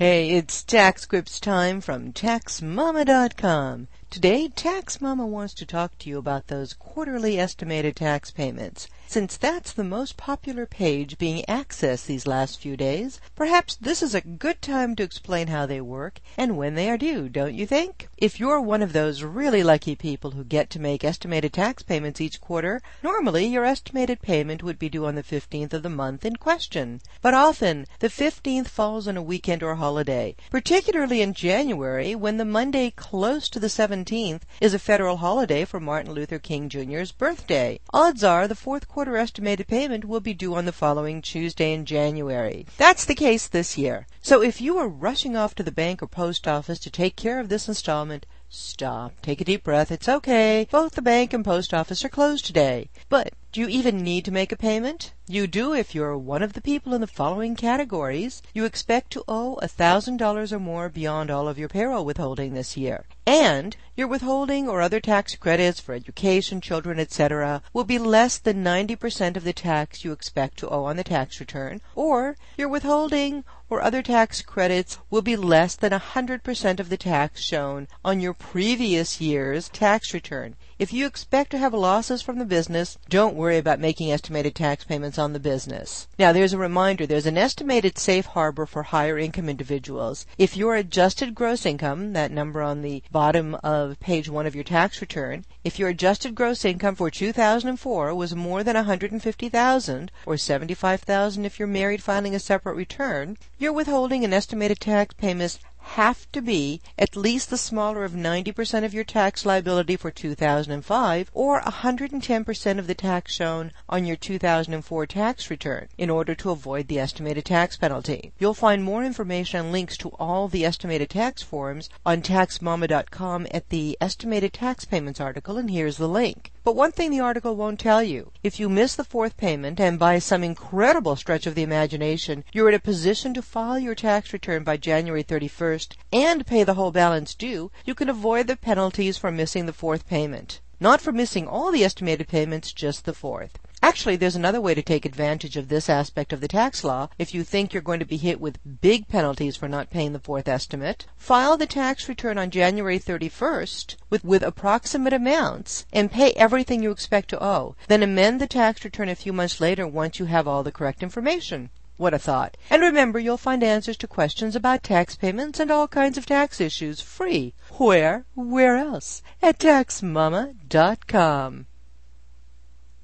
Hey, it's Tax Grips time from TaxMama.com. Today, Tax Mama wants to talk to you about those quarterly estimated tax payments. Since that's the most popular page being accessed these last few days, perhaps this is a good time to explain how they work and when they are due, don't you think? If you're one of those really lucky people who get to make estimated tax payments each quarter, normally your estimated payment would be due on the 15th of the month in question. But often, the 15th falls on a weekend or holiday, particularly in January when the Monday close to the 17th is a federal holiday for Martin Luther King Jr.'s birthday. Odds are the fourth quarter estimated payment will be due on the following Tuesday in January. That's the case this year. So if you are rushing off to the bank or post office to take care of this installment, stop. Take a deep breath. It's okay. Both the bank and post office are closed today. But do you even need to make a payment? You do if you're one of the people in the following categories. You expect to owe $1,000 or more beyond all of your payroll withholding this year. And your withholding or other tax credits for education, children, etc. will be less than 90% of the tax you expect to owe on the tax return, or your withholding or other tax credits will be less than 100% of the tax shown on your previous year's tax return. If you expect to have losses from the business, don't worry about making estimated tax payments on the business. Now, there's a reminder. There's an estimated safe harbor for higher income individuals. If your adjusted gross income, that number on the bottom of page 1 of your tax return, if your adjusted gross income for 2004 was more than $150,000 or $75,000 if you're married filing a separate return, your withholding and estimated tax payments have to be at least the smaller of 90% of your tax liability for 2005 or 110% of the tax shown on your 2004 tax return in order to avoid the estimated tax penalty. You'll find more information and links to all the estimated tax forms on TaxMama.com at the estimated tax payments article, and here's the link. But one thing the article won't tell you: if you miss the fourth payment and by some incredible stretch of the imagination you're in a position to file your tax return by January 31st and pay the whole balance due, you can avoid the penalties for missing the fourth payment. Not for missing all the estimated payments, just the fourth. Actually, there's another way to take advantage of this aspect of the tax law. If you think you're going to be hit with big penalties for not paying the fourth estimate, file the tax return on January 31st with approximate amounts and pay everything you expect to owe. Then amend the tax return a few months later once you have all the correct information. What a thought. And remember, you'll find answers to questions about tax payments and all kinds of tax issues free. Where else? At TaxMama.com.